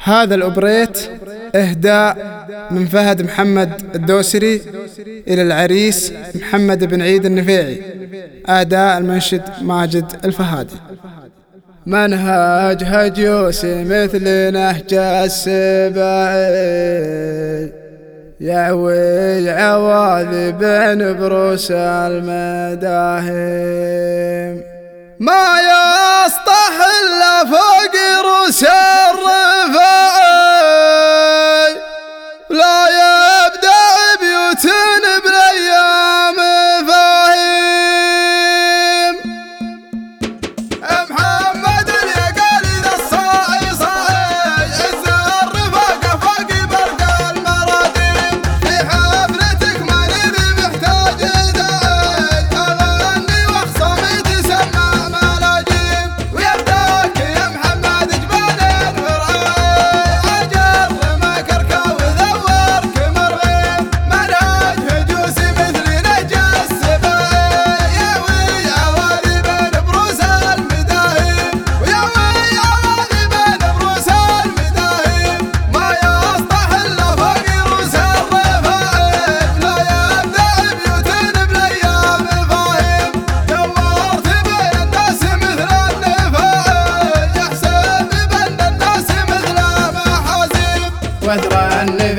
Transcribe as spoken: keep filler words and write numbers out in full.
هذا الأوبريت إهداء من فهد محمد الدوسري إلى العريس محمد بن عيد النفيعي. أداء المنشد ماجد الفهادي. منهج هجوسي مثل نهج السباعي، يعوي عواذي بين بروس المداهم، ما يسطح إلا فوق روس الرفاعي، لا يبدأ بيوت بالأيام فاهم. محمد اليقالي ذا الصاعي صاعي، عز الرفاقة فوق برق المراديم، في حفلتك ما نبي محتاج داعي، أغني وأخصامي تسمع ملاجيم، ويبداك يا محمد جبال الفرعي، أجر ما كركا وذورك مرغيم، منهج هجوسي مثل نهج السباعي، ياوي عوالي بين بروس المداهم، وياوي عوالي بين بروس المداهم، ما يسطح إلا فوق روس الرفاعي، لا يبدأ بيوت بالأيام فاهم، دورت بين الناس مثل النفاعي، يحسب بين الناس مثل محاسيب، وادرى النفاعي